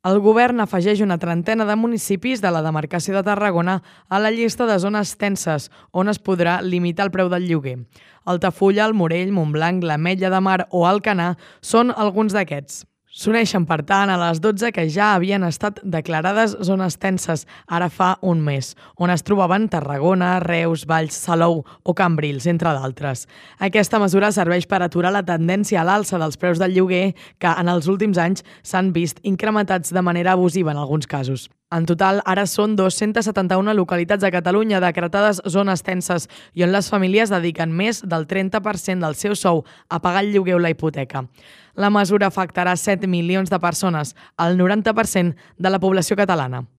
El govern afegeix una trentena de municipis de la demarcació de Tarragona a la llista de zones tenses, on es podrà limitar el preu del lloguer. Altafulla, el Morell, Montblanc, l'Ametlla de Mar o Alcanar són alguns d'aquests. S'uneixen, per tant, a les 12 que ja havien estat declarades zones tenses ara fa un mes, on es trobaven Tarragona, Reus, Valls, Salou o Cambrils, entre d'altres. Aquesta mesura serveix per aturar la tendència a l'alça dels preus del lloguer que en els últims anys s'han vist incrementats de manera abusiva en alguns casos. En total, ara són 271 localitats a Catalunya decretades zones tenses i on les famílies dediquen més del 30% del seu sou a pagar el lloguer o la hipoteca. La mesura afectarà 7 milions de persones, el 90% de la població catalana.